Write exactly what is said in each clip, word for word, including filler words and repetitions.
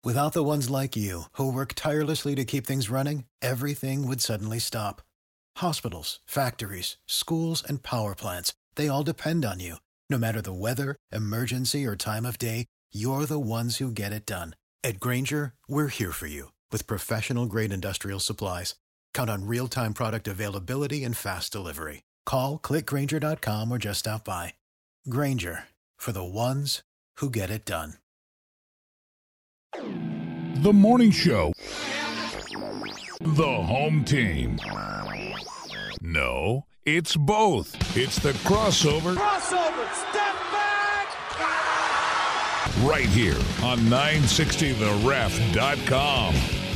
Without the ones like you, who work tirelessly to keep things running, everything would suddenly stop. Hospitals, factories, schools, and power plants, they all depend on you. No matter the weather, emergency, or time of day, you're the ones who get it done. At Grainger, we're here for you with professional-grade industrial supplies. Count on real-time product availability and fast delivery. Call, click Grainger dot com, or just stop by. Grainger, for the ones who get it done. The Morning Show. The home team. No, it's both. It's the crossover. Crossover, step back! Right here on nine sixty the ref dot com.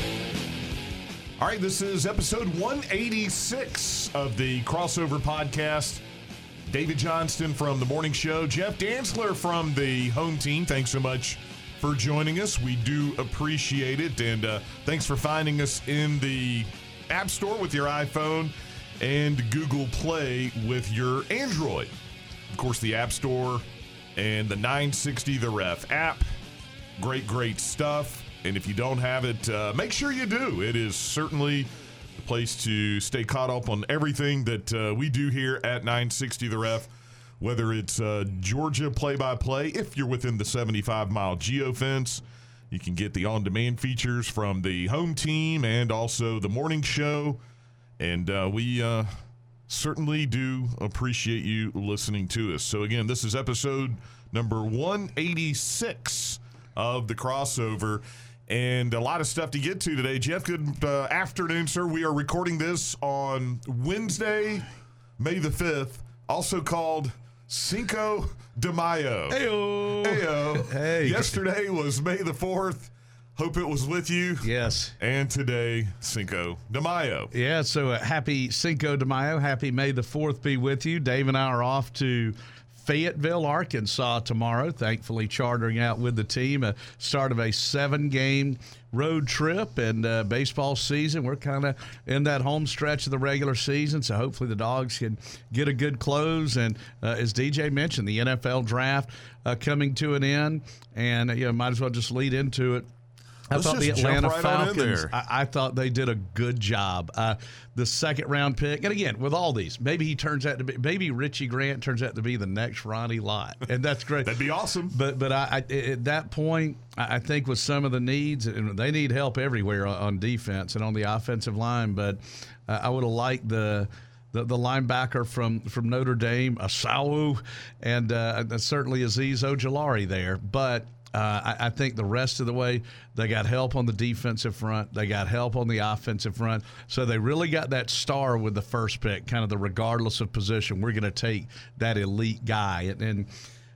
All right, this is episode one eighty-six of the Crossover Podcast. David Johnston from The Morning Show. Jeff Dantzler from the home team. Thanks so much for joining us. We do appreciate it. And uh, thanks for finding us in the App Store with your iPhone and Google Play with your Android. Of course, the App Store and the nine sixty The Ref app. Great, great stuff. And if you don't have it, uh, make sure you do. It is certainly the place to stay caught up on everything that uh, we do here at nine sixty The Ref, whether it's uh, Georgia play-by-play. If you're within the seventy-five mile geofence, you can get the on-demand features from the home team and also the morning show. And uh, we uh, certainly do appreciate you listening to us. So, again, this is episode number one eighty-six of the Crossover. And a lot of stuff to get to today. Jeff, good uh, afternoon, sir. We are recording this on Wednesday, May the fifth, also called Cinco de Mayo. Hey-o. Hey-o. Hey. Yesterday was May the fourth. Hope it was with you. Yes. And today, Cinco de Mayo. Yeah, so uh, happy Cinco de Mayo. Happy May the fourth be with you. Dave and I are off to Fayetteville, Arkansas tomorrow, thankfully chartering out with the team, a start of a seven-game road trip, and uh, baseball season. We're kind of in that home stretch of the regular season, so hopefully the Dogs can get a good close. And uh, as D J mentioned, the N F L draft uh, coming to an end, and uh, you know, might as well just lead into it. I Let's thought the just jump Atlanta right on in Falcons, there. I, I thought they did a good job. Uh, the second round pick, and again, with all these, maybe he turns out to be, maybe Richie Grant turns out to be the next Ronnie Lott, and that's great. That'd be awesome. But but I, I at that point, I, I think with some of the needs, and they need help everywhere on, on defense and on the offensive line, but uh, I would have liked the. The, the linebacker from, from Notre Dame, Asawu, and uh, certainly Azeez Ojulari there. But uh, I, I think the rest of the way, they got help on the defensive front. They got help on the offensive front. So they really got that star with the first pick, kind of the regardless of position. We're going to take that elite guy. And, and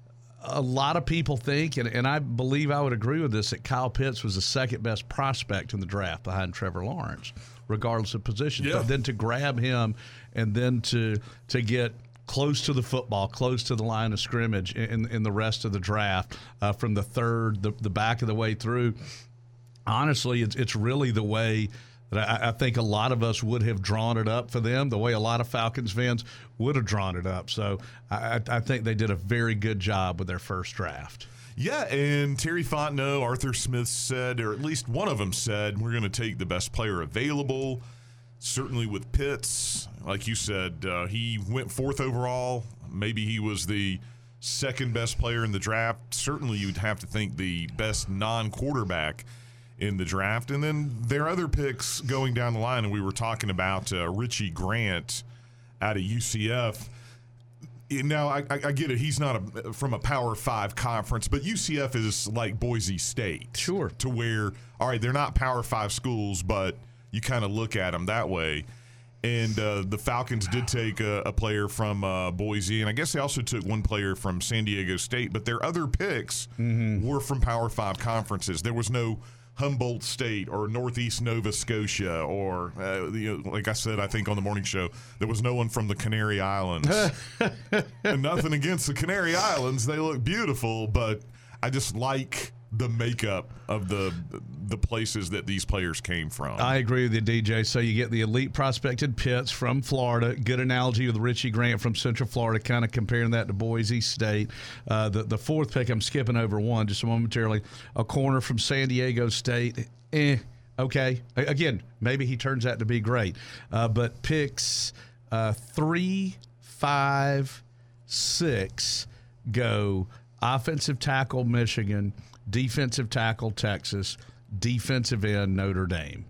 a lot of people think, and, and I believe I would agree with this, that Kyle Pitts was the second best prospect in the draft behind Trevor Lawrence, regardless of position. Yeah. But then to grab him and then to to get close to the football, close to the line of scrimmage in, in the rest of the draft, uh, from the third, the, the back of the way through, honestly, it's, it's really the way that I, I think a lot of us would have drawn it up for them, the way a lot of Falcons fans would have drawn it up. So I, I think they did a very good job with their first draft. Yeah, and Terry Fontenot, Arthur Smith said, or at least one of them said, we're going to take the best player available. Certainly with Pitts, like you said, uh, he went fourth overall. Maybe he was the second best player in the draft. Certainly you'd have to think the best non-quarterback in the draft. And then there are other picks going down the line, and we were talking about uh, Richie Grant out of U C F. Now, I, I get it. He's not a, from a Power Five conference, but U C F is like Boise State. Sure. To where, all right, they're not Power Five schools, but you kind of look at them that way. And uh, the Falcons did take a, a player from uh, Boise, and I guess they also took one player from San Diego State, but their other picks mm-hmm. were from Power Five conferences. There was no Humboldt State or Northeast Nova Scotia or, uh, you know, like I said, I think on the morning show, there was no one from the Canary Islands. And nothing against the Canary Islands. They look beautiful, but I just like the makeup of the the places that these players came from. I agree with you, D J. So you get the elite prospected Pitts from Florida. Good analogy with Richie Grant from Central Florida, kind of comparing that to Boise State. Uh, the, the fourth pick, I'm skipping over one just momentarily. A corner from San Diego State. Eh, okay. Again, maybe he turns out to be great. Uh, but picks uh, three, five, six go offensive tackle Michigan, defensive tackle Texas, defensive end Notre Dame.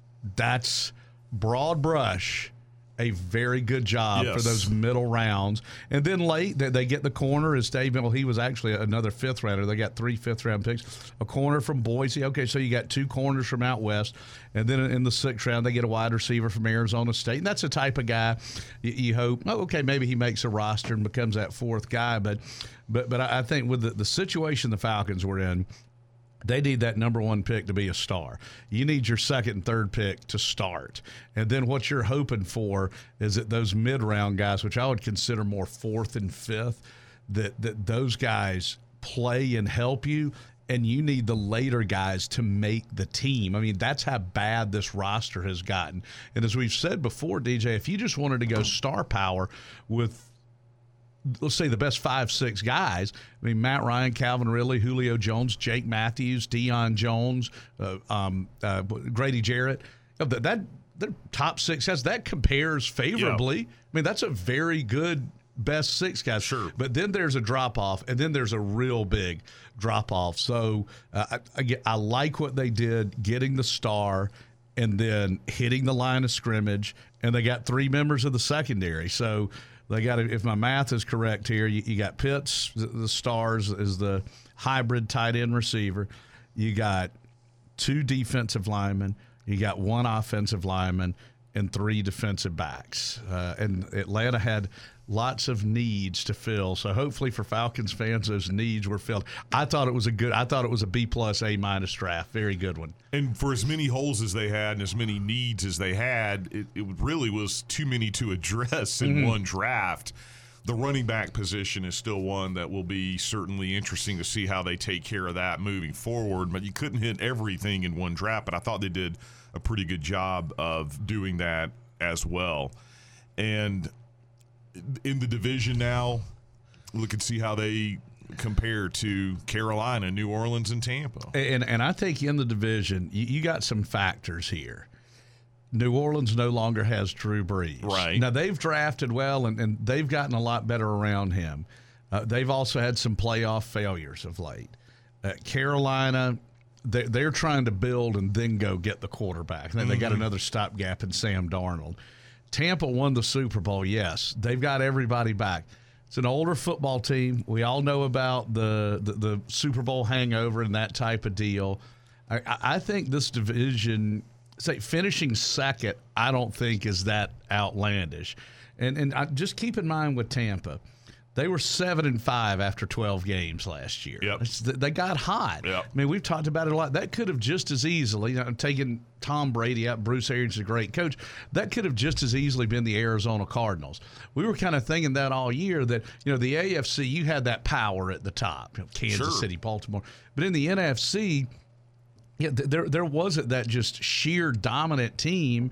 That's broad brush, a very good job yes. for those middle rounds. And then late, they, they get the corner as Dave Mitchell. He was actually another fifth rounder. They got three fifth round picks. A corner from Boise. Okay, so you got two corners from out west. And then in the sixth round, they get a wide receiver from Arizona State. And that's the type of guy you, you hope, oh, okay, maybe he makes a roster and becomes that fourth guy. But but but I think with the, the situation the Falcons were in, they need that number one pick to be a star. You need your second and third pick to start. And then what you're hoping for is that those mid-round guys, which I would consider more fourth and fifth, that, that those guys play and help you, and you need the later guys to make the team. I mean, that's how bad this roster has gotten. And as we've said before, D J, if you just wanted to go star power with – let's say the best five, six guys. I mean, Matt Ryan, Calvin Ridley, Julio Jones, Jake Matthews, Deion Jones, uh, um, uh, Grady Jarrett. That, that their top six guys, that compares favorably. Yeah. I mean, that's a very good best six guys. Sure. But then there's a drop-off, and then there's a real big drop-off. So uh, I, I, I like what they did, getting the star and then hitting the line of scrimmage, and they got three members of the secondary. So they got, if my math is correct here, you, you got Pitts, the, the stars, is the hybrid tight end receiver. You got two defensive linemen. You got one offensive lineman and three defensive backs. Uh, and Atlanta had lots of needs to fill. So hopefully for Falcons fans, those needs were filled. I thought it was a good, I thought it was a B plus, A minus draft. Very good one. And for as many holes as they had and as many needs as they had, it, it really was too many to address in mm-hmm. one draft. The running back position is still one that will be certainly interesting to see how they take care of that moving forward. But you couldn't hit everything in one draft, but I thought they did a pretty good job of doing that as well. And in the division now, look and see how they compare to Carolina, New Orleans, and Tampa. And and I think in the division, you, you got some factors here. New Orleans no longer has Drew Brees. Right. Now, they've drafted well, and, and they've gotten a lot better around him. Uh, they've also had some playoff failures of late. Uh, Carolina, they're, they're trying to build and then go get the quarterback. And then mm-hmm. they got another stopgap in Sam Darnold. Tampa won the Super Bowl, yes. They've got everybody back. It's an older football team. We all know about the, the, the Super Bowl hangover and that type of deal. I, I think this division, say finishing second, I don't think is that outlandish. And and I, just keep in mind with Tampa, they were seven and five after twelve games last year. Yep. It's, they got hot. Yep. I mean, we've talked about it a lot. That could have just as easily, you know, taken Tom Brady out. Bruce Arians is a great coach. That could have just as easily been the Arizona Cardinals. We were kind of thinking that all year that, you know, the A F C, you had that power at the top, you know, Kansas sure. City, Baltimore. But in the N F C, yeah, there there wasn't that just sheer dominant team.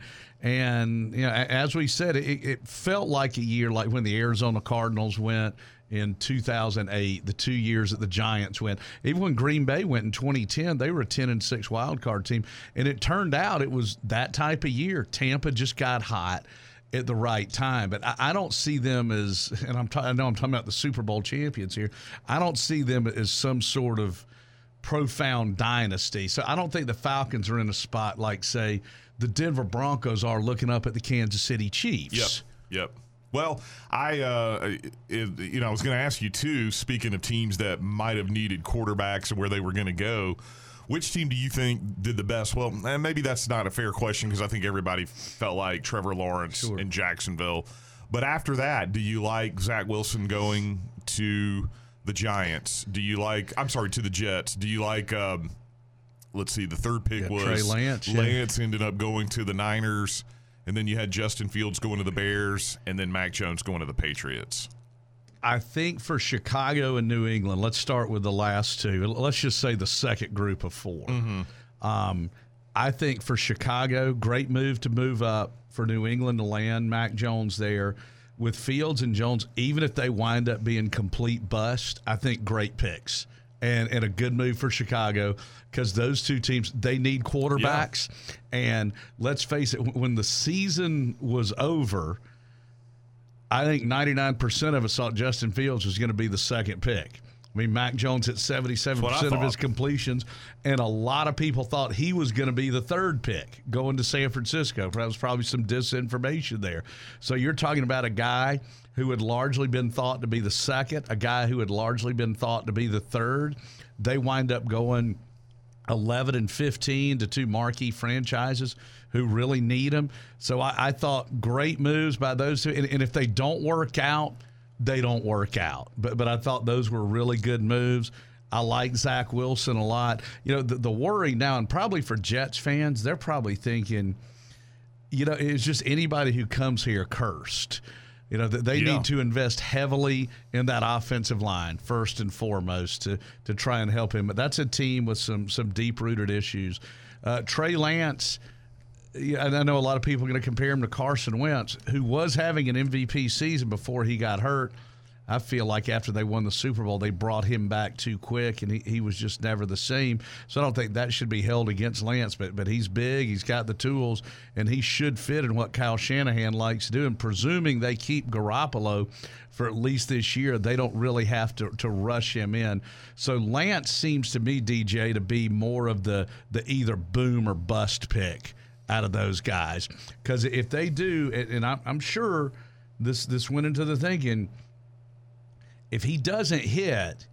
And, you know, as we said, it, it felt like a year like when the Arizona Cardinals went in two thousand eight, the two years that the Giants went. Even when Green Bay went in twenty ten, they were a ten and six wild card team. And it turned out it was that type of year. Tampa just got hot at the right time. But I, I don't see them as, and I'm ta- I know I'm talking about the Super Bowl champions here, I don't see them as some sort of profound dynasty. So I don't think the Falcons are in a spot like, say, the Denver Broncos are looking up at the Kansas City Chiefs. Yep, yep. Well, I, uh, it, you know, I was going to ask you too. Speaking of teams that might have needed quarterbacks and where they were going to go, which team do you think did the best? Well, maybe that's not a fair question because I think everybody felt like Trevor Lawrence Sure. in Jacksonville. But after that, do you like Zach Wilson going to the Giants? Do you like? I'm sorry, to the Jets. Do you like? Um, let's see. The third pick Yeah, was Trey Lance. yeah. Lance ended up going to the Niners. And then you had Justin Fields going to the Bears, and then Mac Jones going to the Patriots. I think for Chicago and New England, let's start with the last two. Let's just say the second group of four. Mm-hmm. Um, I think for Chicago, great move to move up. For New England to land Mac Jones there. With Fields and Jones, even if they wind up being complete bust, I think great picks. And, and a good move for Chicago because those two teams, they need quarterbacks. Yeah. And let's face it, when the season was over, I think ninety-nine percent of us thought Justin Fields was going to be the second pick. I mean, Mac Jones hit seventy-seven percent of his completions, and a lot of people thought he was going to be the third pick going to San Francisco. That was probably some disinformation there. So you're talking about a guy who had largely been thought to be the second, a guy who had largely been thought to be the third. They wind up going eleven and fifteen to two marquee franchises who really need him. So I, I thought great moves by those two. And, and if they don't work out, they don't work out. But but I thought those were really good moves. I like Zach Wilson a lot. You know, the, the worry now, and probably for Jets fans, they're probably thinking, you know, it's just anybody who comes here cursed. You know, they yeah. need to invest heavily in that offensive line, first and foremost, to to try and help him. But that's a team with some some deep-rooted issues. Uh, Trey Lance, yeah, and I know a lot of people are going to compare him to Carson Wentz, who was having an M V P season before he got hurt. I feel like after they won the Super Bowl, they brought him back too quick, and he, he was just never the same. So I don't think that should be held against Lance, but but he's big, he's got the tools, and he should fit in what Kyle Shanahan likes to do. And presuming they keep Garoppolo for at least this year, they don't really have to, to rush him in. So Lance seems to me, D J, to be more of the, the either boom or bust pick out of those guys. Because if they do, and I'm, I'm sure this this went into the thinking, if he doesn't hit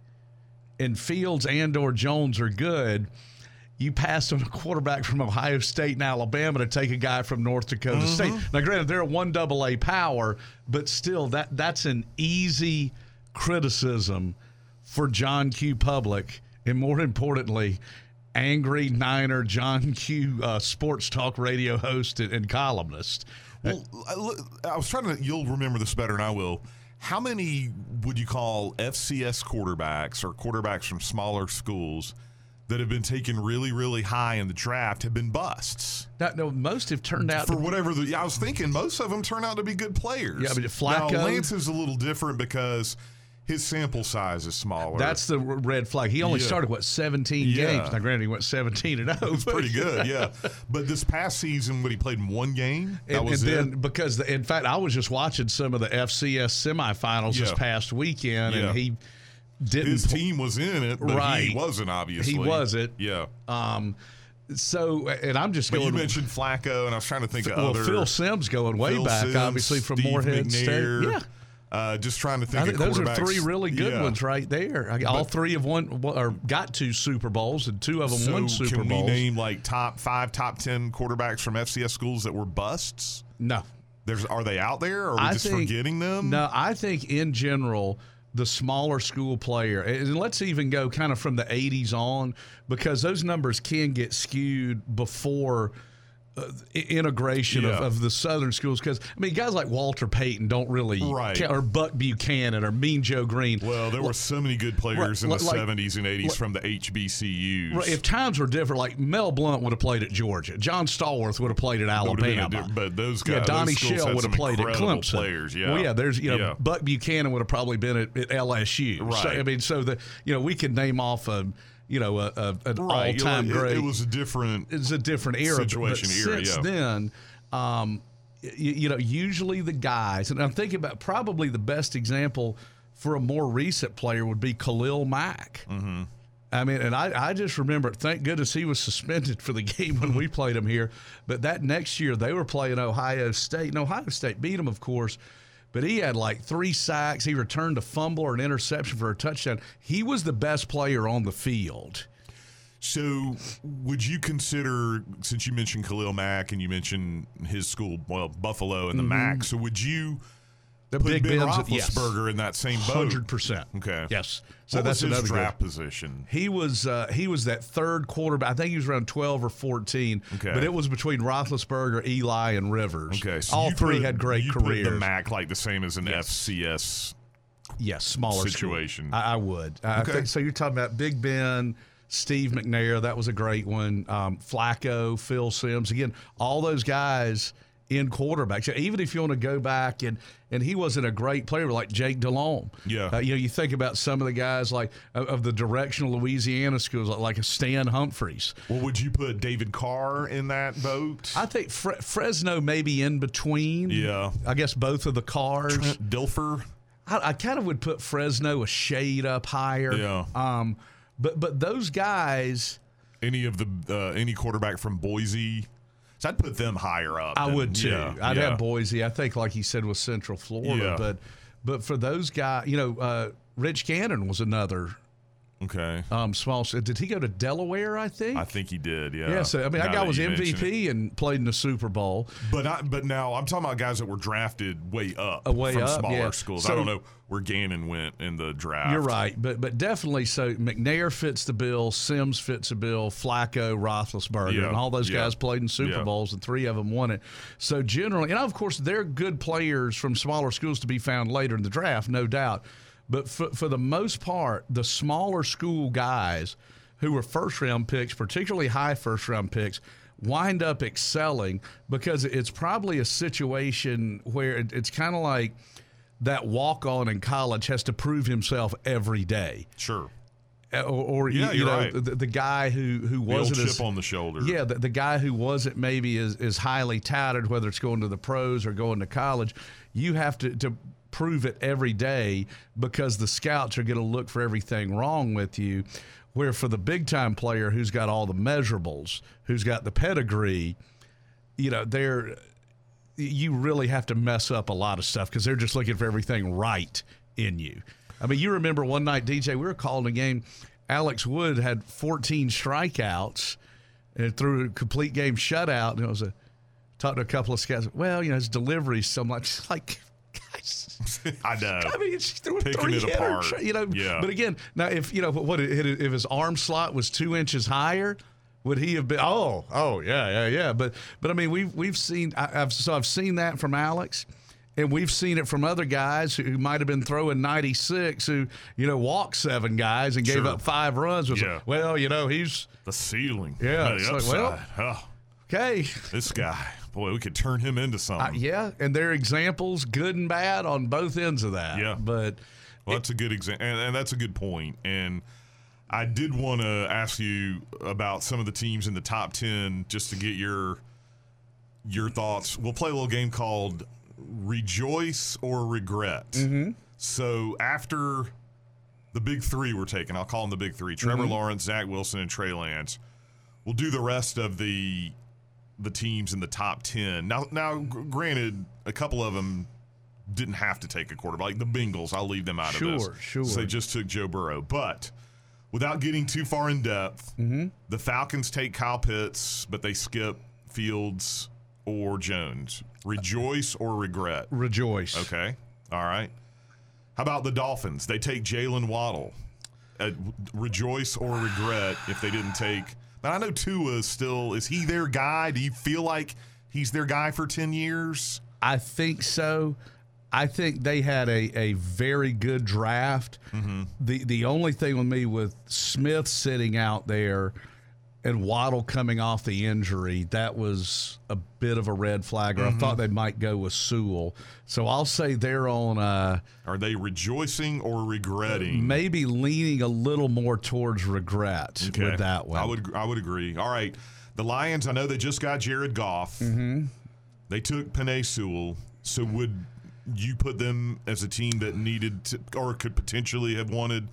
and Fields and or Jones are good, you passed on a quarterback from Ohio State and Alabama to take a guy from North Dakota mm-hmm. State. Now, granted, they're a one double A power, but still, that that's an easy criticism for John Q. Public, and more importantly, angry Niner John Q. Uh, sports talk radio host and, and columnist. Well, I, I was trying to, you'll remember this better than I will. How many would you call F C S quarterbacks or quarterbacks from smaller schools that have been taken really, really high in the draft have been busts? That, no, most have turned out for to whatever. The, I was thinking most of them turn out to be good players. Yeah, but Flacco. Now, Lance is a little different because his sample size is smaller. That's the red flag. He only yeah. started, what, seventeen yeah. games? Now, granted, he went seventeen and oh. It's pretty good, yeah. But this past season, when he played in one game, that and, was and it. Then because, the, in fact, I was just watching some of the F C S semifinals yeah. this past weekend, yeah. and he didn't. His team was in it, but right. he wasn't, obviously. He wasn't. Yeah. Um, so, and I'm just but going. You mentioned Flacco, and I was trying to think of well, other. Phil Simms going way Phil back, Simms, obviously, from Steve Morehead McNair. State. Yeah. Uh, just trying to think, I think of those are quarterbacks. three really good yeah. ones right there. I, all three have won or got two Super Bowls, and two of them so won Super can Bowls. we name like top five, top ten quarterbacks from F C S schools that were busts? No. There's are they out there, or are we I just think, forgetting them? No, I think in general, the smaller school player, and let's even go kind of from the eighties on, because those numbers can get skewed before Uh, integration yeah. of, of the Southern schools, because I mean guys like Walter Payton don't really right. count, or Buck Buchanan or Mean Joe Green. Well, there were so many good players right, in the like, seventies and eighties like, from the H B C Us. Right, if times were different, like Mel Blount would have played at Georgia, John Stallworth would have played at Alabama, diff- but those guys, yeah, Donnie those schools Shell had would have some played at incredible Clemson. Players, yeah. Well, yeah, there's you know yeah. Buck Buchanan would have probably been at, at L S U. Right. So, I mean, so the you know we could name off a. You know, a, a, an right. all-time it, great. It was a different. It's a different era. Situation but era. Since yeah. then, um, you, you know, usually the guys, and I'm thinking about probably the best example for a more recent player would be Khalil Mack. Mm-hmm. I mean, and I, I just remember, thank goodness he was suspended for the game when we played him here. But that next year, they were playing Ohio State. And Ohio State beat them, of course. But he had like three sacks. He returned a fumble or an interception for a touchdown. He was the best player on the field. So would you consider, since you mentioned Khalil Mack and you mentioned his school, well, Buffalo and the mm-hmm. Mac, so would you the put Big Ben Ben's, Roethlisberger yes. in that same boat? one hundred percent. Okay. Yes. So what that's was his another draft good. position? He was uh, he was that third quarterback. I think he was around twelve or fourteen. Okay. But it was between Roethlisberger, Eli, and Rivers. Okay. So all three put, had great you careers. Put the Mac like the same as an yes. F C S yes, smaller situation. School. I, I would. I Okay. think, so you're talking about Big Ben, Steve McNair. That was a great one. Um, Flacco, Phil Simms. Again, all those guys in quarterbacks. Even if you want to go back and and he wasn't a great player like Jake Delhomme. Yeah. Uh, you know, you think about some of the guys like of, of the directional Louisiana schools, like, like a Stan Humphreys. Well, would you put David Carr in that boat? I think Fre- Fresno maybe in between. Yeah. I guess both of the cars. Trent Dilfer. I, I kind of would put Fresno a shade up higher. Yeah. Um, but but those guys, Any of the uh, any quarterback from Boise. So I'd put them higher up. I than- would too. Yeah, I'd yeah. have Boise. I think, like he said, with Central Florida. Yeah. But but for those guys, you know, uh, Rich Gannon was another Okay. um, small. Did he go to Delaware? I think. I think he did, yeah. yeah. So I mean, Now that guy that was you M V mention it. P and played in the Super Bowl. But I, but now I'm talking about guys that were drafted way up Uh, way from up, smaller yeah. schools. So- I don't know where Gannon went in the draft. You're right, but but definitely. So McNair fits the bill. Sims fits the bill. Flacco, Roethlisberger, Yeah, and all those yeah, guys played in Super yeah. Bowls, and three of them won it. So generally, and of course, they're good players from smaller schools to be found later in the draft, no doubt. But for, for the most part, the smaller school guys who were first round picks, particularly high first round picks, wind up excelling because it's probably a situation where it, it's kind of like that walk on in college has to prove himself every day. Sure. Uh, Or, or Yeah, you, you you're know, right. the, the guy who, who The old wasn't chip as, on the shoulder. yeah, the, the guy who wasn't maybe as, as highly touted, whether it's going to the pros or going to college, you have to, to prove it every day because the scouts are going to look for everything wrong with you. Where for the big time player who's got all the measurables, who's got the pedigree, you know, they're you really have to mess up a lot of stuff because they're just looking for everything right in you. I mean, you remember one night, D J, we were calling a game. Alex Wood had fourteen strikeouts and threw a complete game shutout. And it was a talked to a couple of scouts. Well, you know, his delivery's so much like, guys. I know. I mean, she threw a Picking three it hitter, apart. you know. Yeah. But again, now if you know what it, if his arm slot was two inches higher, would he have been? Oh, oh yeah, yeah, yeah. But but I mean, we've we've seen. I, I've so I've seen that from Alex, and we've seen it from other guys who, who might have been throwing ninety-six, who you know walked seven guys and gave Sure. up five runs. Was Yeah. like, well, you know, he's The ceiling. Yeah, The it's like, upside. well- Oh, okay. this guy. Boy, we could turn him into something. Uh, yeah, and there are examples, good and bad, on both ends of that. Yeah. but Well, that's a good example, and, and that's a good point. And I did want to ask you about some of the teams in the top ten, just to get your your thoughts. We'll play a little game called Rejoice or Regret. Mm-hmm. So after the big three were taken, I'll call them the big three: Trevor Mm-hmm. Lawrence, Zach Wilson, and Trey Lance. We'll do the rest of the the teams in the top ten. Now, now, g- granted, a couple of them didn't have to take a quarterback. Like the Bengals, I'll leave them out Sure, of this. sure. So they just took Joe Burrow. But without getting too far in depth, Mm-hmm. the Falcons take Kyle Pitts, but they skip Fields or Jones. Rejoice or regret? rejoice. Okay. All right. How about the Dolphins? They take Jalen Waddle. Uh, rejoice or regret if they didn't take. Now, I know Tua is still. Is he their guy? Do you feel like he's their guy for ten years? I think so. I think they had a, a very good draft. Mm-hmm. The the only thing with me with Smith sitting out there and Waddle coming off the injury, that was a bit of a red flag. Or Mm-hmm. I thought they might go with Sewell. So I'll say they're on uh, Are they rejoicing or regretting? maybe leaning a little more towards regret Okay. with that one. I would I would agree. All right. The Lions, I know they just got Jared Goff. Mm-hmm. They took Penei Sewell. So would you put them as a team that needed to, or could potentially have wanted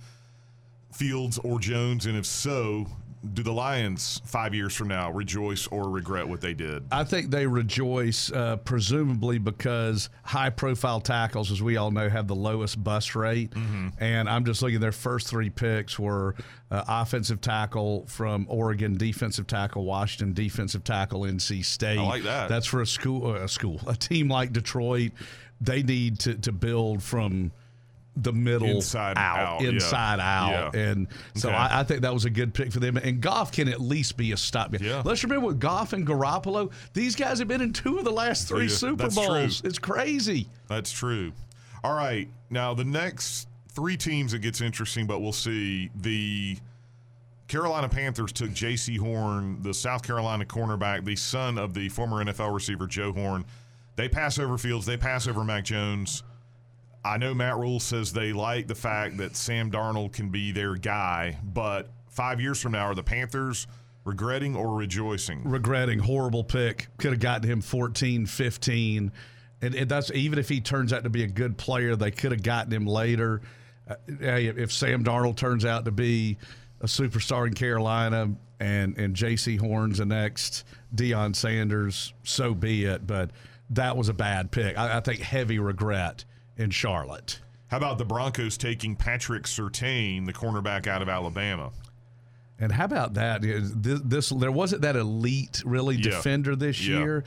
Fields or Jones? And if so, do the Lions five years from now rejoice or regret what they did? I think they rejoice, uh, presumably because high-profile tackles, as we all know, have the lowest bust rate. Mm-hmm. And I'm just looking, their first three picks were uh, offensive tackle from Oregon, defensive tackle Washington, defensive tackle N C State. I like that. That's for a school, uh, a school, a team like Detroit. They need to, to build from the middle Inside out, yeah. inside out. Yeah. And so Okay. I, I think that was a good pick for them. And Goff can at least be a stop. Yeah. Let's remember with Goff and Garoppolo, these guys have been in two of the last three Yeah, Super that's Bowls. true. It's crazy. That's true. All right. Now, the next three teams it gets interesting, but we'll see. The Carolina Panthers took J C Horn, the South Carolina cornerback, the son of the former N F L receiver Joe Horn. They pass over Fields. They pass over Mac Jones. I know Matt Rule says they like the fact that Sam Darnold can be their guy, but five years from now, are the Panthers regretting or rejoicing? Regretting. Horrible pick. Could have gotten him fourteen, fifteen. And, and that's even if he turns out to be a good player, they could have gotten him later. Uh, if Sam Darnold turns out to be a superstar in Carolina and, and J C Horn's the next Deion Sanders, so be it. But that was a bad pick. I, I think heavy regret in Charlotte. How about the Broncos taking Patrick Surtain, the cornerback out of Alabama? And how about that? This, this there wasn't that elite, really, yeah. defender this yeah. year.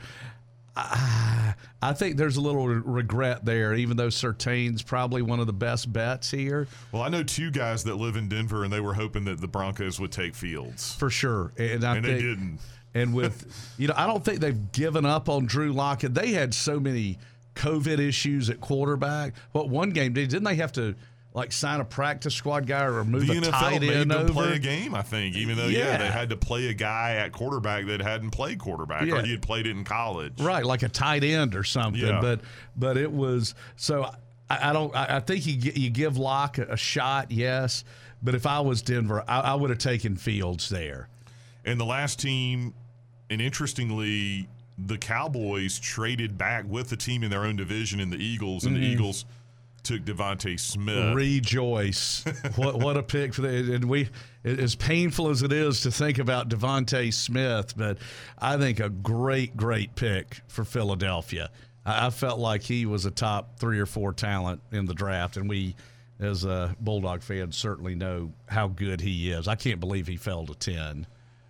I, I think there's a little regret there, even though Surtain's probably one of the best bets here. Well, I know two guys that live in Denver, and they were hoping that the Broncos would take Fields. For sure. And, I and think, they didn't. And with, you know, I don't think they've given up on Drew Lock. They had so many COVID issues at quarterback. What one game did, didn't they have to like sign a practice squad guy or move the a N F L tight made end them over? play a game, I think, even though, yeah. Yeah. they had to play a guy at quarterback that hadn't played quarterback Yeah. or he had played it in college. Right, like a tight end or something. Yeah. But but it was so I, I don't I, I think you you give Locke a, a shot, yes. But if I was Denver, I, I would have taken Fields there. And the last team, and interestingly, the Cowboys traded back with the team in their own division in the Eagles, and mm-hmm. the Eagles took Devontae Smith. Rejoice. what what a pick for the and we as painful as it is to think about Devontae Smith, but I think a great, great pick for Philadelphia. I, I felt like he was a top three or four talent in the draft, and we as a Bulldog fans certainly know how good he is. I can't believe he fell to ten.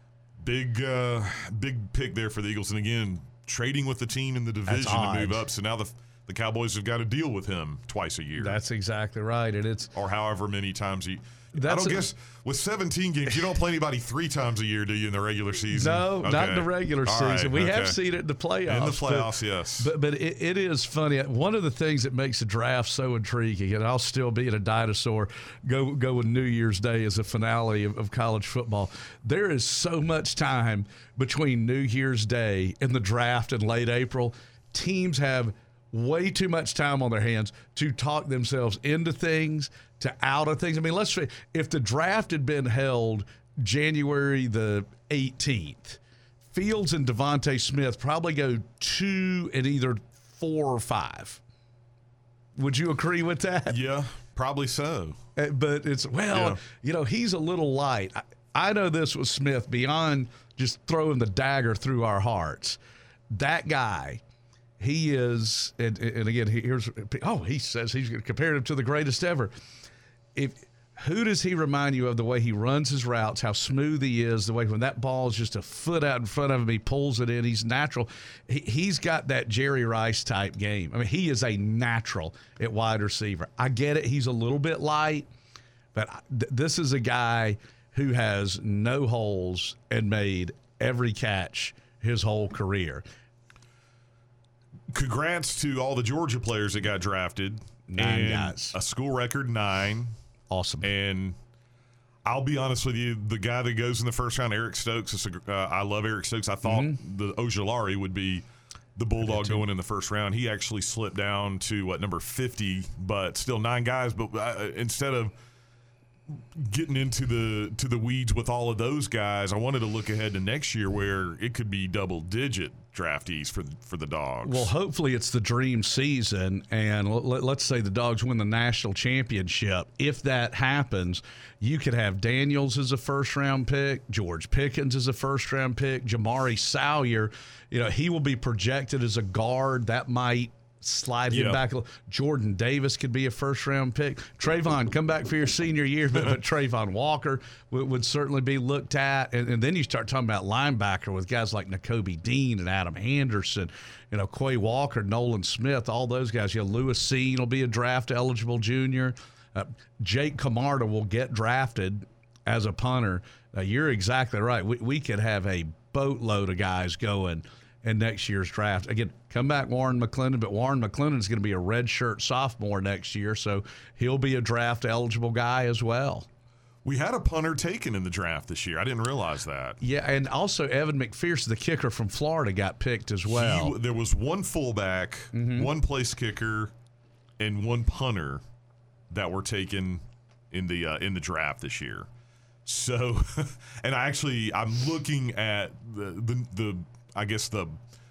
Big uh, big pick there for the Eagles. And again, trading with the team in the division to move up. So now the The Cowboys have got to deal with him twice a year. That's exactly right, and it's or however many times he. That's I don't a, guess with seventeen games, you don't play anybody three times a year, do you? In the regular season? No, okay. not in the regular All season. Right, we okay. have seen it in the playoffs. In the playoffs, but, yes. But but it, it is funny. One of the things that makes the draft so intriguing, and I'll still be a dinosaur. Go go with New Year's Day as a finale of, of college football. There is so much time between New Year's Day and the draft in late April. Teams have way too much time on their hands to talk themselves into things, to out of things. I mean, let's if the draft had been held January the eighteenth, Fields and Devontae Smith probably go two and either four or five. Would you agree with that? Yeah, probably so. Uh, But it's, well, Yeah. you know, he's a little light. I, I know this was Smith beyond just throwing the dagger through our hearts. That guy, he is, and, and again, here's, oh, he says he's compared him to the greatest ever. If who does he remind you of? The way he runs his routes, how smooth he is, the way when that ball is just a foot out in front of him, he pulls it in. He's natural. He, he's got that Jerry Rice type game. I mean, he is a natural at wide receiver. I get it. He's a little bit light, but th- this is a guy who has no holes and made every catch his whole career. Congrats to all the Georgia players that got drafted. Nine and guys. A school record nine. Awesome. And I'll be honest with you, the guy that goes in the first round, Eric Stokes, is a, uh, I love Eric Stokes. I thought mm-hmm. the Ojulari would be the Bulldog going in the first round. He actually slipped down to, what, number fifty, but still nine guys. But uh, instead of getting into the to the weeds with all of those guys, I wanted to look ahead to next year where it could be double-digit draftees for for the Dogs. Well, hopefully it's the dream season, and let, let's say the Dogs win the national championship. If that happens, you could have Daniels as a first-round pick, George Pickens as a first-round pick, Jamari Salyer. You know, he will be projected as a guard. That might slide him yeah. back a little. Jordan Davis could be a first-round pick. Trayvon, come back for your senior year, but, but Trayvon Walker would, would certainly be looked at. And, and then you start talking about linebacker with guys like Nakobe Dean and Adam Anderson, you know, Quay Walker, Nolan Smith, all those guys. You know, Lewis Seen will be a draft-eligible junior. Uh, Jake Camarda will get drafted as a punter. Uh, you're exactly right. We, we could have a boatload of guys going in next year's draft. Again, come back Warren McClendon, but Warren McClendon is going to be a redshirt sophomore next year, so he'll be a draft-eligible guy as well. We had a punter taken in the draft this year. I didn't realize that. Yeah, and also Evan McPherson, the kicker from Florida, got picked as well. He, there was one fullback, mm-hmm. one place kicker, and one punter that were taken in the uh, in the draft this year. So, and I actually I'm looking at the the, the I guess the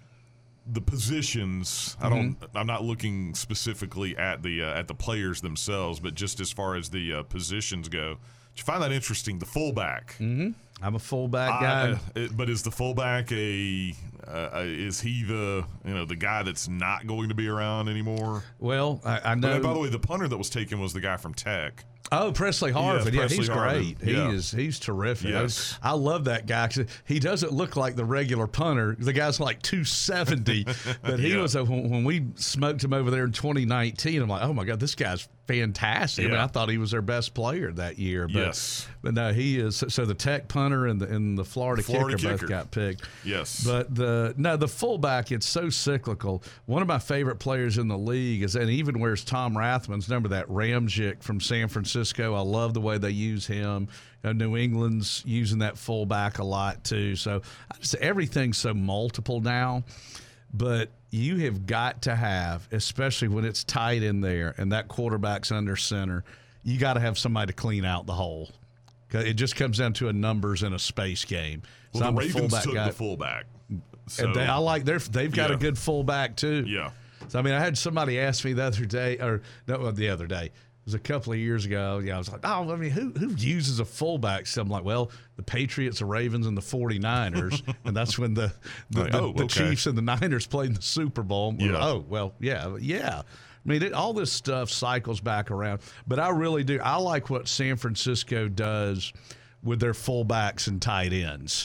the positions. Mm-hmm. I don't. I'm not looking specifically at the uh, at the players themselves, but just as far as the uh, positions go. Did you find that interesting? The fullback. Mm-hmm. I'm a fullback guy. Uh, it, but is the fullback a uh, is he the you know the guy that's not going to be around anymore? Well, I, I know. But, by the way, the punter that was taken was the guy from Tech. Oh, Presley Harvin. Yeah, yeah Presley he's Harvin. great. He yeah. is. He's terrific. Yes. I, I love that guy because he doesn't look like the regular punter. The guy's like two seventy, but he yeah. was a, when we smoked him over there in twenty nineteen. I'm like, oh my god, this guy's fantastic. Yeah. I mean, I thought he was their best player that year. But, yes. But no, he is. So the Tech punter and the and the Florida, Florida kicker, kicker both got picked. Yes. But the no, the fullback, it's so cyclical. One of my favorite players in the league is, and even wears Tom Rathman's number, that Ramczyk from San Francisco. I love the way they use him. You know, New England's using that fullback a lot too. So I just, everything's so multiple now. But you have got to have, especially when it's tight in there and that quarterback's under center, you got to have somebody to clean out the hole. It just comes down to a numbers and a space game. Well, so the I'm Ravens a fullback took guy. the fullback. So, And they, I like their. They've got yeah. a good fullback too. Yeah. So I mean, I had somebody ask me the other day, or no, the other day. It was a couple of years ago. Yeah, I was like, oh, I mean, who who uses a fullback? So I'm like, well, the Patriots, the Ravens, and the forty-niners. And that's when the the, Like, the, oh, the okay. Chiefs and the Niners played in the Super Bowl. We're Yeah. like, oh, well, yeah, yeah. I mean, it, all this stuff cycles back around. But I really do. I like what San Francisco does with their fullbacks and tight ends.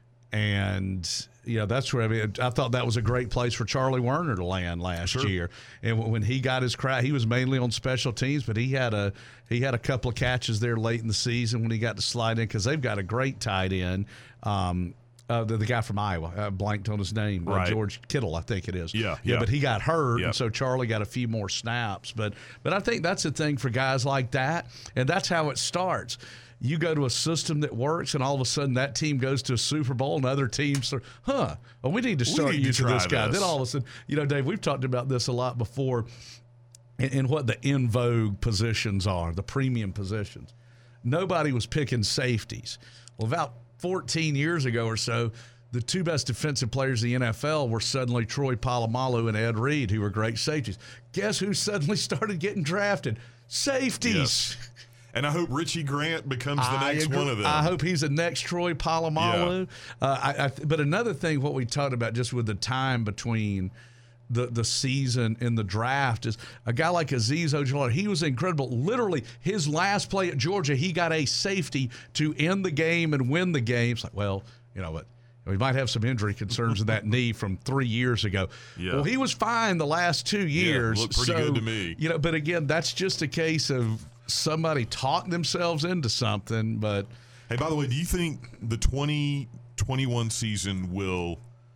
And you know, that's where I mean, I thought that was a great place for Charlie Werner to land last Sure. year. And when he got his crowd, he was mainly on special teams, but he had a he had a couple of catches there late in the season when he got to slide in because they've got a great tight end. Um, uh, the, the guy from Iowa, uh, blanked on his name, uh, Right. George Kittle, I think it is. Yeah, yeah. yeah. But he got hurt, Yep. and so Charlie got a few more snaps. But but I think that's the thing for guys like that, and that's how it starts. You go to a system that works, and all of a sudden that team goes to a Super Bowl, and other teams are, huh, well, we need to start need to using try this guy. this. Then all of a sudden, you know, Dave, we've talked about this a lot before, and, and what the in vogue positions are, the premium positions. Nobody was picking safeties. Well, about fourteen years ago or so, the two best defensive players in the N F L were suddenly Troy Polamalu and Ed Reed, who were great safeties. Guess who suddenly started getting drafted? Safeties. Yes. And I hope Richie Grant becomes the I next agree. one of them. I hope he's the next Troy Polamalu. Yeah. Uh, I, I, but another thing, what we talked about just with the time between the, the season and the draft is a guy like Azeez Ojulari. He was incredible. Literally, his last play at Georgia, he got a safety to end the game and win the game. It's like, well, you know what? We might have some injury concerns in that knee from three years ago. Yeah. Well, he was fine the last two years. looked pretty so, good to me. You know, but again, that's just a case of somebody talked themselves into something. But Hey, by the way, do you think the twenty twenty-one season will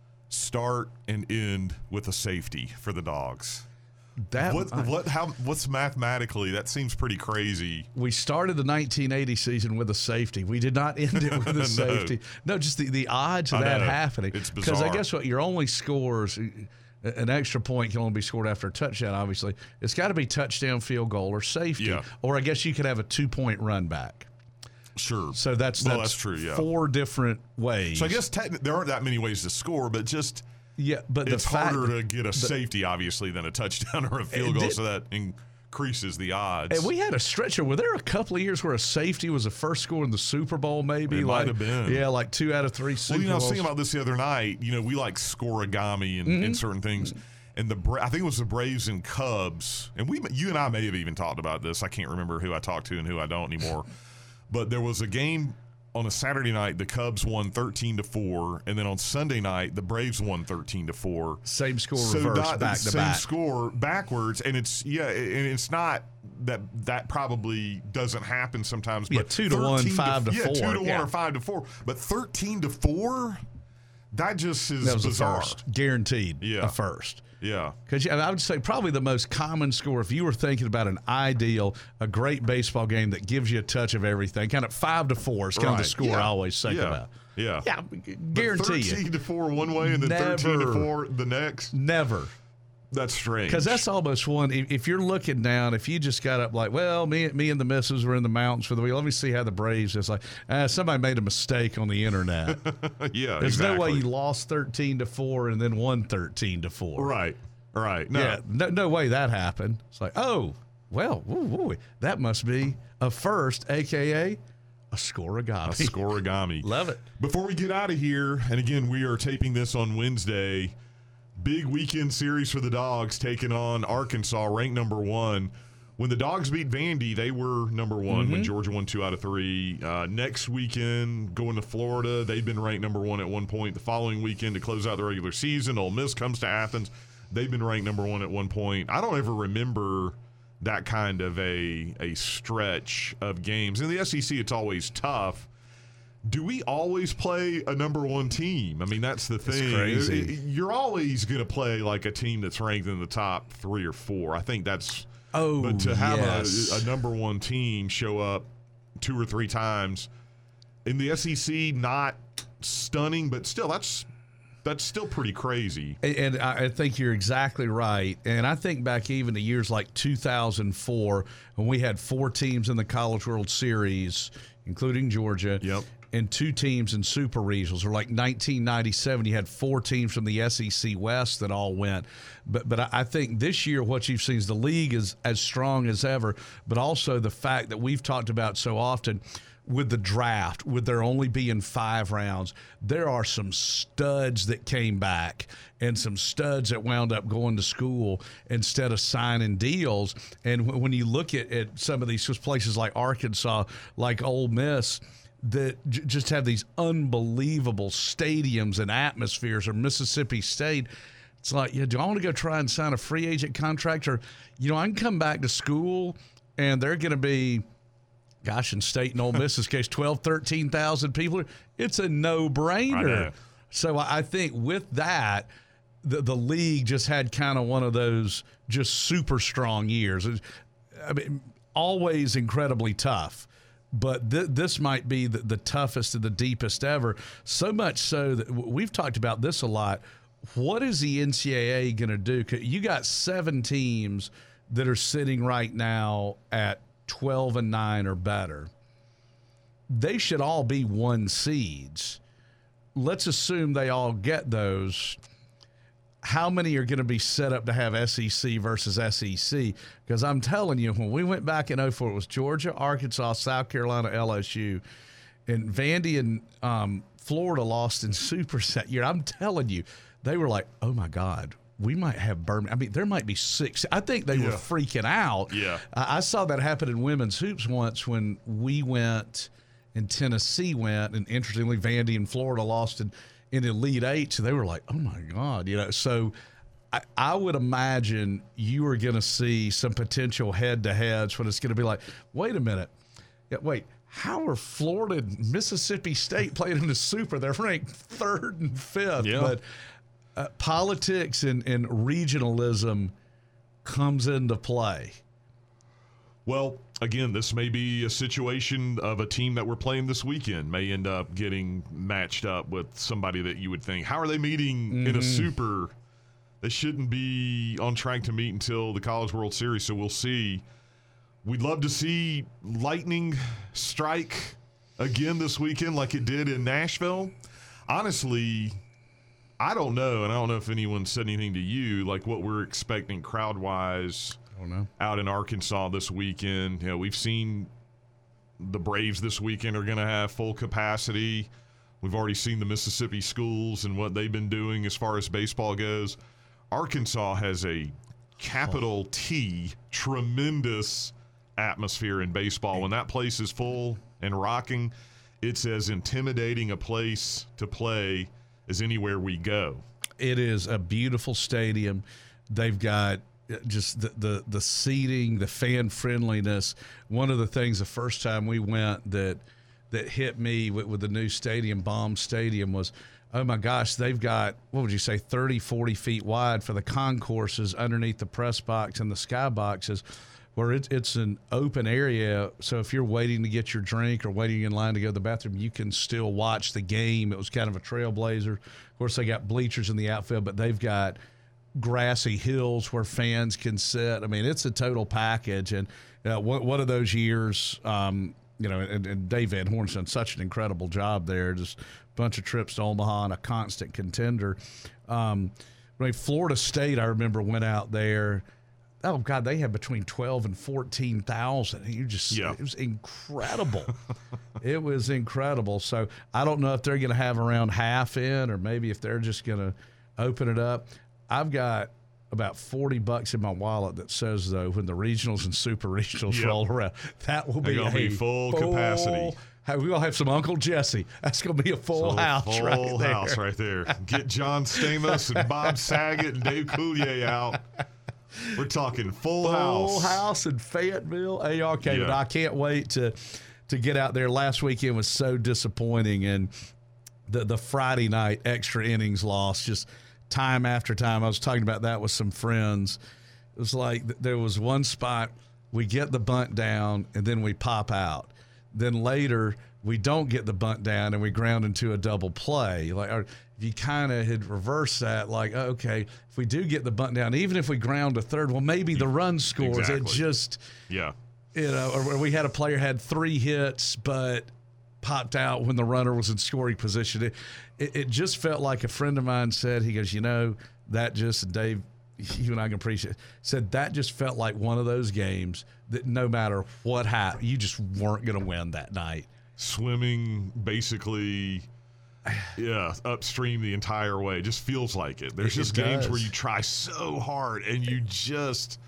start and end with a safety for the Dogs? that What what how what's mathematically that seems pretty crazy. we started the nineteen eighty season with a safety. We did not end it with a No. safety. No, just the, the odds of I that know. happening. It's Because I bizarre. guess what your only scores, an extra point can only be scored after a touchdown, obviously. It's got to be touchdown, field goal, or safety. Yeah. Or I guess you could have a two-point run back. Sure. So that's, Well, that's, that's true, yeah. four different ways. So I guess techni- there aren't that many ways to score, but just yeah, but it's the fact harder to get a safety, obviously, than a touchdown or a field goal, did- so that increases the odds. And we had a stretcher. Were there a couple of years where a safety was the first score in the Super Bowl? Maybe It like might have been. Yeah, like two out of three Super well, you know, I was Bowls. thinking about this the other night. You know, we like scoreagami and, Mm-hmm. and certain things. And the Bra- I think it was the Braves and Cubs, and we, you and I may have even talked about this. I can't remember who I talked to and who I don't anymore. But there was a game on a Saturday night. The Cubs won thirteen to four, and then on Sunday night, the Braves won thirteen to four. Same score So reversed not- back to same back. score backwards, and it's yeah, and it's not that that probably doesn't happen sometimes. Yeah, But two to one, thirteen five to yeah, four, two to yeah. one or five to four, but thirteen to four. That just is That was bizarre. a first, guaranteed. Yeah. A first. Yeah. Because I would say probably the most common score, if you were thinking about an ideal, a great baseball game that gives you a touch of everything, kind of five to four is kind Right. of the score Yeah. I always think Yeah. about. Yeah. Yeah, guarantee thirteen you. to four one way and then thirteen to Never. four the next. Never. That's strange. Because that's almost one. If, if you're looking down, if you just got up like, well, me, me and the missus were in the mountains for the week. Let me see how the Braves. It's like uh, somebody made a mistake on the internet. yeah. There's exactly. no way you lost thirteen to four and then won thirteen to four. Right. Right. No. Yeah. No, no way that happened. It's like, oh, well, woo, woo, that must be a first, A K A a scoregami. A scoregami. Love it. Before we get out of here, and again, we are taping this on Wednesday. Big weekend series for the Dogs taking on Arkansas, ranked number one. When the Dogs beat Vandy, they were number one. Mm-hmm. When Georgia won two out of three. Uh, next weekend, going to Florida, they've been ranked number one at one point. The following weekend, to close out the regular season, Ole Miss comes to Athens. They've been ranked number one at one point. I don't ever remember that kind of a a stretch of games. In the S E C, it's always tough. Do we always play a number one team? I mean, that's the thing. crazy. It- it- you're always going to play like a team that's ranked in the top three or four. I think that's. Oh, But to have yes. a, a number one team show up two or three times in the S E C, not stunning, but still, that's that's still pretty crazy. And, and I I think you're exactly right. And I think back even to years like two thousand four when we had four teams in the College World Series, including Georgia. Yep. And two teams in super regionals, or like nineteen ninety-seven, you had four teams from the S E C West that all went. But but I think this year what you've seen is the league is as strong as ever, but also the fact that we've talked about so often with the draft, with there only being five rounds, there are some studs that came back and some studs that wound up going to school instead of signing deals. And when you look at, at some of these places like Arkansas, like Ole Miss, that j- just have these unbelievable stadiums and atmospheres, or Mississippi State. It's like, yeah, do I want to go try and sign a free agent contract? Or, you know, I can come back to school and they're going to be, gosh, in State and Ole Miss's case, twelve, thirteen thousand people. It's a I no-brainer. know. So I I think with that, the, the league just had kind of one of those just super strong years. It- I mean, always incredibly tough. But th- this might be the, the toughest and the deepest ever. So much so that w- we've talked about this a lot. What is the N C double A going to do? 'Cause you got seven teams that are sitting right now at twelve and nine or better. They should all be one seeds. Let's assume they all get those. How many are going to be set up to have S E C versus S E C? Because I'm telling you, when we went back in oh four, it was Georgia, Arkansas, South Carolina, L S U, and Vandy and um, Florida lost in super set year. I'm telling you, they were like, oh, my God, we might have Birmingham. I mean, there might be six. I think they were Yeah. freaking out. Yeah. I, I saw that happen in women's hoops once when we went and Tennessee went, and interestingly, Vandy and Florida lost in, in Elite Eight. So they were like, oh, my God. You know, so I, I would imagine you are going to see some potential head-to-heads when it's going to be like, wait a minute. Yeah, wait, how are Florida and Mississippi State playing in the Super? They're ranked third and fifth. Yeah. But uh, politics and, and regionalism comes into play. Well, again, this may be a situation of a team that we're playing this weekend may end up getting matched up with somebody that you would think, how are they meeting Mm-hmm. in a super? They shouldn't be on track to meet until the College World Series, so we'll see. We'd love to see lightning strike again this weekend like it did in Nashville. Honestly, I don't know, and I don't know if anyone said anything to you, like what we're expecting crowd-wise I don't know. out in Arkansas this weekend. You know, we've seen the Braves this weekend are going to have full capacity. We've already seen the Mississippi schools and what they've been doing as far as baseball goes. Arkansas has a capital T, tremendous atmosphere in baseball. When that place is full and rocking, it's as intimidating a place to play as anywhere we go. It is a beautiful stadium. They've got just the, the, the seating, the fan friendliness. One of the things the first time we went that that hit me with, with the new stadium, Baum Stadium, was oh my gosh, they've got, what would you say, thirty, forty feet wide for the concourses underneath the press box and the sky boxes, where it, it's an open area. So if you're waiting to get your drink or waiting in line to go to the bathroom, you can still watch the game. It was kind of a trailblazer. Of course, they got bleachers in the outfield, but they've got grassy hills where fans can sit. I mean, it's a total package. And uh, one, one of those years, um, you know, and, and Dave Van Horn's done such an incredible job there. Just a bunch of trips to Omaha and a constant contender. Um, I mean, Florida State, I remember, went out there. Oh, God, they had between twelve and fourteen thousand. You just, yeah. It was incredible. It was incredible. So I don't know if they're going to have around half in, or maybe if they're just going to open it up. I've got about forty bucks in my wallet that says, though, when the regionals and super regionals yep. roll around, that will be a be full, full capacity. We're going to have some Uncle Jesse. That's going to be a full so house full right there. house right there. Get John Stamos and Bob Saget and Dave Coulier out. We're talking full, full house. Full house in Fayetteville, A R K. Yeah. But I can't wait to to get out there. Last weekend was so disappointing, and the the Friday night extra innings loss, just time after time. I was talking about that with some friends. It was like th- there was one spot, we get the bunt down, and then we pop out. Then later, we don't get the bunt down, and we ground into a double play. Like, or if you kind of had reversed that, like, okay, if we do get the bunt down, even if we ground to third, well, maybe the run scores. Exactly. It just, yeah, you know, or, or we had a player had three hits, but popped out when the runner was in scoring position. It, it, it just felt like a friend of mine said, he goes, you know, that just, Dave, you and I can appreciate it, said that just felt like one of those games that no matter what happened, you just weren't going to win that night. Swimming basically, yeah, upstream the entire way. It just feels like it. There's It- just it games does. where you try so hard and you just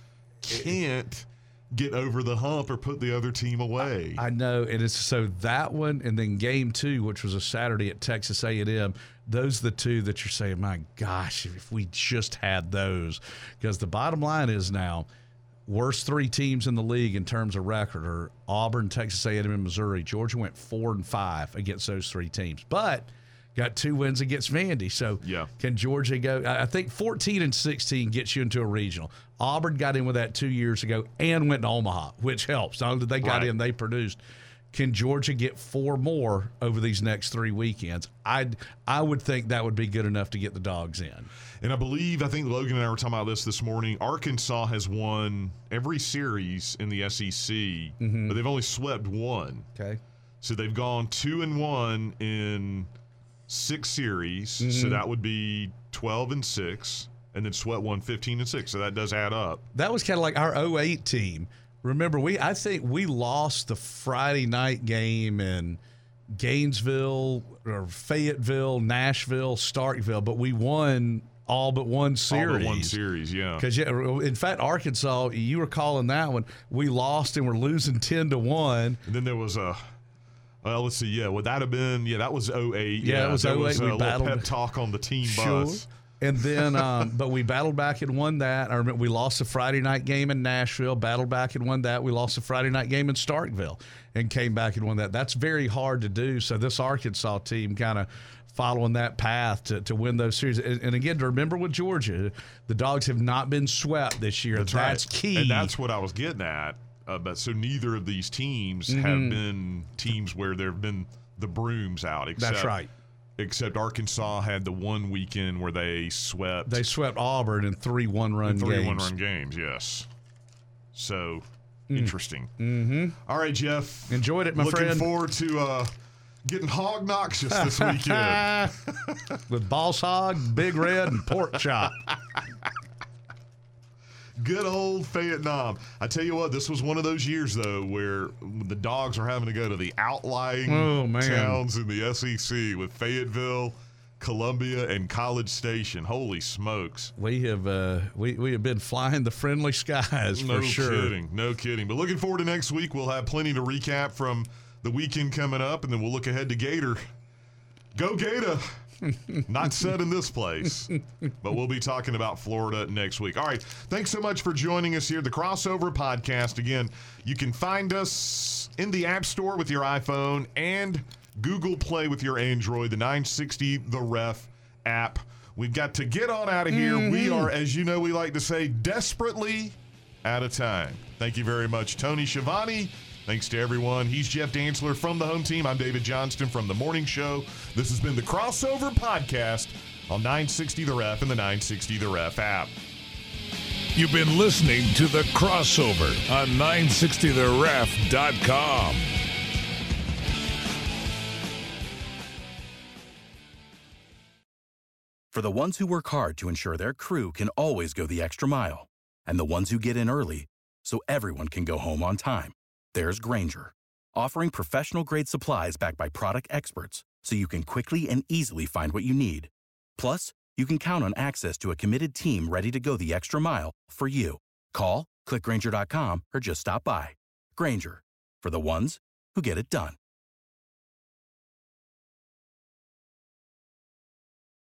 can't get over the hump or put the other team away. I know, and it's so that one, and then game two, which was a Saturday at Texas A and M. Those are the two that you're saying, my gosh, if we just had those. Because the bottom line is now, worst three teams in the league in terms of record are Auburn, Texas A and M, and Missouri. Georgia went four and five against those three teams, but got two wins against Vandy. So Yeah. can Georgia go? I think fourteen and sixteen gets you into a regional. Auburn got in with that two years ago and went to Omaha, which helps. Not only did they got Right. in, they produced. Can Georgia get four more over these next three weekends? I'd I would think that would be good enough to get the Dogs in. And I believe, I think Logan and I were talking about this this morning, Arkansas has won every series in the S E C, Mm-hmm. but they've only swept one. Okay. So they've gone two and one in six series. Mm-hmm. So that would be twelve and six, and then swept one fifteen and six. So that does add up. That was kind of like our oh eight team. Remember, we I think we lost the Friday night game in Gainesville or Fayetteville, Nashville, Starkville, but we won all but one series. All but one series, yeah. Because, yeah, in fact, Arkansas, you were calling that one. We lost and we're losing ten to one. And then there was a, well, let's see, yeah, would that have been, yeah, that was oh eight. Yeah, it was there oh eight. was a We little battled. pep talk on the team Sure. bus. And then, um, but we battled back and won that. I remember we lost the Friday night game in Nashville, battled back and won that. We lost the Friday night game in Starkville and came back and won that. That's very hard to do. So this Arkansas team kind of following that path to, to win those series. And, and again, to remember with Georgia, the Dogs have not been swept this year. That's, That's right. key. And that's what I was getting at. Uh, but so neither of these teams Mm-hmm. have been teams where there have been the brooms out. Except, That's right. Except Arkansas had the one weekend where they swept. They swept Auburn in three one-run three games. one-run games, yes. So, interesting. Mm-hmm. All right, Jeff. Enjoyed it, my Looking friend. forward to uh, getting hog noxious this weekend. With Boss Hog, Big Red, and Pork Chop. Good old Vietnam. I tell you what, this was one of those years, though, where the Dogs are having to go to the outlying Oh, man. towns in the S E C with Fayetteville, Columbia, and College Station. Holy smokes. We have uh, we, we have been flying the friendly skies No for sure. kidding. No kidding. But looking forward to next week. We'll have plenty to recap from the weekend coming up, and then we'll look ahead to Gator. Go Gator! Not said in this place, but we'll be talking about Florida next week. All right. Thanks so much for joining us here at the Crossover Podcast. Again, you can find us in the App Store with your iPhone and Google Play with your Android, the nine sixty The Ref app. We've got to get on out of here. Mm-hmm. We are, as you know, we like to say, desperately out of time. Thank you very much, Tony Schiavone. Thanks to everyone. He's Jeff Dantzler from the home team. I'm David Johnston from the morning show. This has been the Crossover Podcast on nine sixty The Ref and the nine sixty The Ref app. You've been listening to the Crossover on nine sixty the ref dot com. For the ones who work hard to ensure their crew can always go the extra mile, and the ones who get in early so everyone can go home on time, there's Grainger, offering professional-grade supplies backed by product experts so you can quickly and easily find what you need. Plus, you can count on access to a committed team ready to go the extra mile for you. Call, click Grainger dot com, or just stop by. Grainger, for the ones who get it done.